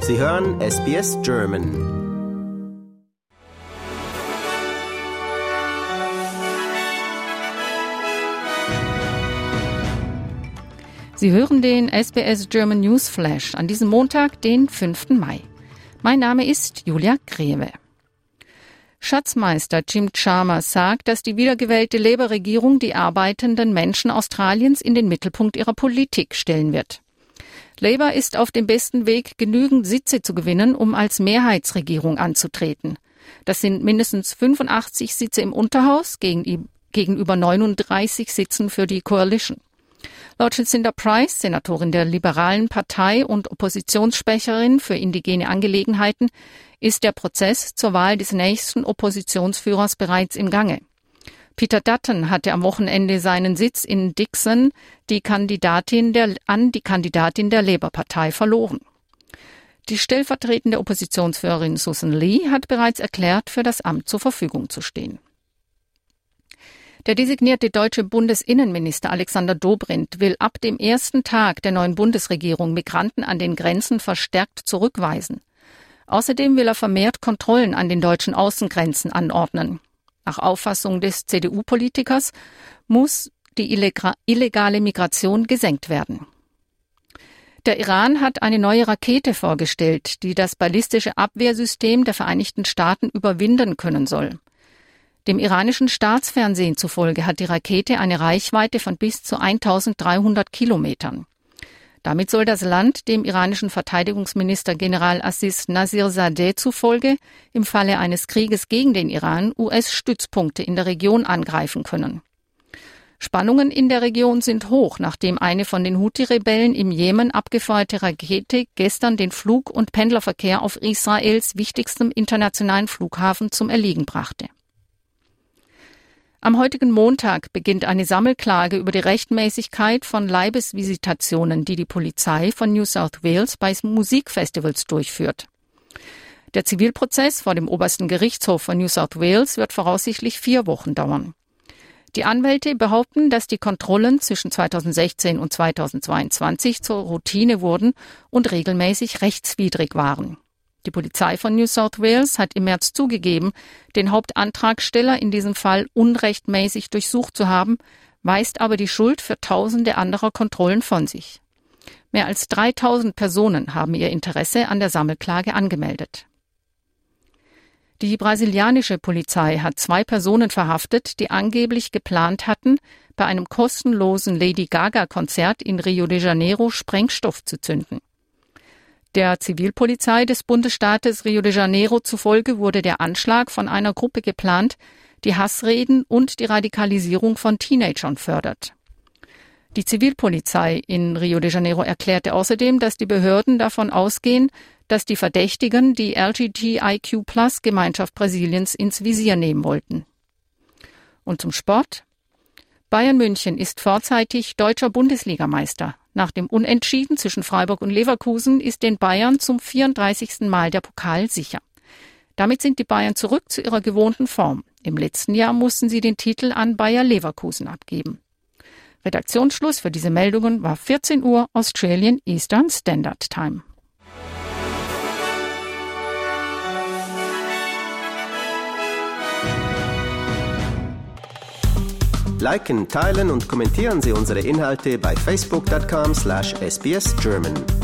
Sie hören SBS German. Sie hören den SBS German News Flash an diesem Montag, den 5. Mai. Mein Name ist Julia Greve. Schatzmeister Jim Chalmers sagt, dass die wiedergewählte Labour-Regierung die arbeitenden Menschen Australiens in den Mittelpunkt ihrer Politik stellen wird. Labour ist auf dem besten Weg, genügend Sitze zu gewinnen, um als Mehrheitsregierung anzutreten. Das sind mindestens 85 Sitze im Unterhaus gegenüber 39 Sitzen für die Coalition. Laut Jacinda Price, Senatorin der Liberalen Partei und Oppositionssprecherin für indigene Angelegenheiten, ist der Prozess zur Wahl des nächsten Oppositionsführers bereits im Gange. Peter Dutton hatte am Wochenende seinen Sitz in Dickson an die Kandidatin der Labour-Partei verloren. Die stellvertretende Oppositionsführerin Susan Lee hat bereits erklärt, für das Amt zur Verfügung zu stehen. Der designierte deutsche Bundesinnenminister Alexander Dobrindt will ab dem ersten Tag der neuen Bundesregierung Migranten an den Grenzen verstärkt zurückweisen. Außerdem will er vermehrt Kontrollen an den deutschen Außengrenzen anordnen. Nach Auffassung des CDU-Politikers muss die illegale Migration gesenkt werden. Der Iran hat eine neue Rakete vorgestellt, die das ballistische Abwehrsystem der Vereinigten Staaten überwinden können soll. Dem iranischen Staatsfernsehen zufolge hat die Rakete eine Reichweite von bis zu 1300 Kilometern. Damit soll das Land dem iranischen Verteidigungsminister General Aziz Nasirzadeh zufolge im Falle eines Krieges gegen den Iran US-Stützpunkte in der Region angreifen können. Spannungen in der Region sind hoch, nachdem eine von den Houthi-Rebellen im Jemen abgefeuerte Rakete gestern den Flug- und Pendlerverkehr auf Israels wichtigstem internationalen Flughafen zum Erliegen brachte. Am heutigen Montag beginnt eine Sammelklage über die Rechtmäßigkeit von Leibesvisitationen, die die Polizei von New South Wales bei Musikfestivals durchführt. Der Zivilprozess vor dem obersten Gerichtshof von New South Wales wird voraussichtlich 4 Wochen dauern. Die Anwälte behaupten, dass die Kontrollen zwischen 2016 und 2022 zur Routine wurden und regelmäßig rechtswidrig waren. Die Polizei von New South Wales hat im März zugegeben, den Hauptantragsteller in diesem Fall unrechtmäßig durchsucht zu haben, weist aber die Schuld für Tausende anderer Kontrollen von sich. Mehr als 3000 Personen haben ihr Interesse an der Sammelklage angemeldet. Die brasilianische Polizei hat 2 Personen verhaftet, die angeblich geplant hatten, bei einem kostenlosen Lady Gaga-Konzert in Rio de Janeiro Sprengstoff zu zünden. Der Zivilpolizei des Bundesstaates Rio de Janeiro zufolge wurde der Anschlag von einer Gruppe geplant, die Hassreden und die Radikalisierung von Teenagern fördert. Die Zivilpolizei in Rio de Janeiro erklärte außerdem, dass die Behörden davon ausgehen, dass die Verdächtigen die LGBTIQ+-Gemeinschaft Brasiliens ins Visier nehmen wollten. Und zum Sport. Bayern München ist vorzeitig deutscher Bundesligameister. Nach dem Unentschieden zwischen Freiburg und Leverkusen ist den Bayern zum 34. Mal der Pokal sicher. Damit sind die Bayern zurück zu ihrer gewohnten Form. Im letzten Jahr mussten sie den Titel an Bayer Leverkusen abgeben. Redaktionsschluss für diese Meldungen war 14 Uhr Australian Eastern Standard Time. Liken, teilen und kommentieren Sie unsere Inhalte bei facebook.com/sbsgerman.